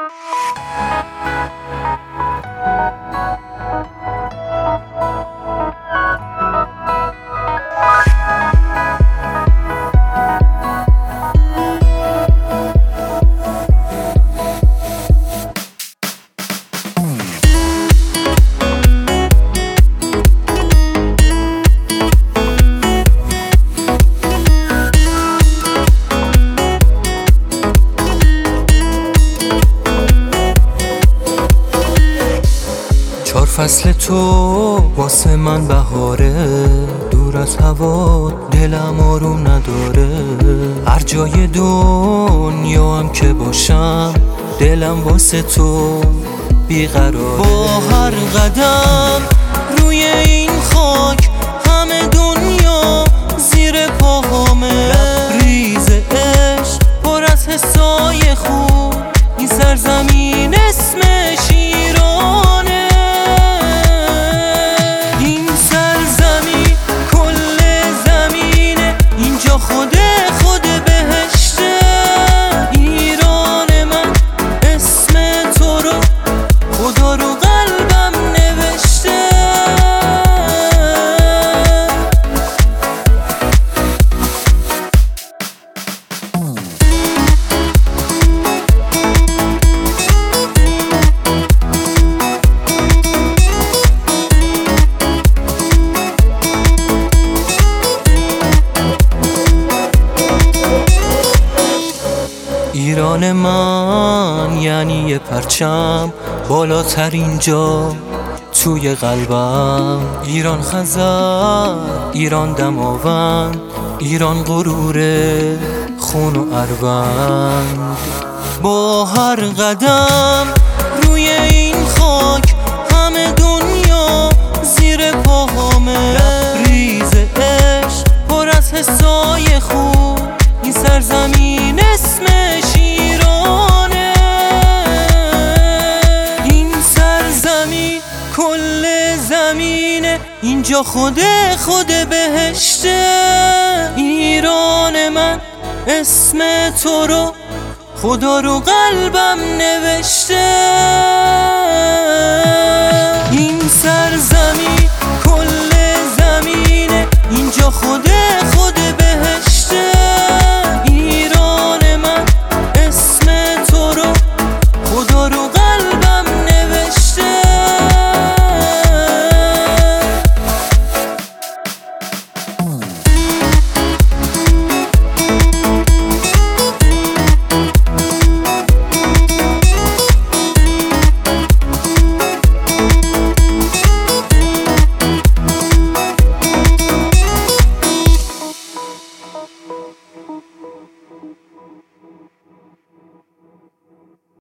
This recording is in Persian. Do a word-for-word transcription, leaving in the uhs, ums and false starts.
فصل تو واسه من بهاره، دور از هوا دلم آروم نداره. هر جای دنیا هم که باشم دلم واسه تو بیقراره. با هر قدم روی این خاک همه دنیا زیر پاهامه. لبریز عشق پر از حسای خوب، این سرزمین اسمش ایرانه. خود خود بهشته ایران من، اسم تو رو خدا رو قلبم نوشته. ایران من یعنی یه پرچم بالاترین جا توی قلبم. ایران خزر، ایران دماوند، ایران غرور خون و اروند. با هر قدم روی این خاک همه دنیا زیر پاهامه. لبریز عشق پر از حسای خوب، این سرزمین اسمش ایرانه. این سرزمین کل زمینه، اینجا خود خود بهشته. ایران من اسم تو رو خدا رو قلبم نوشته.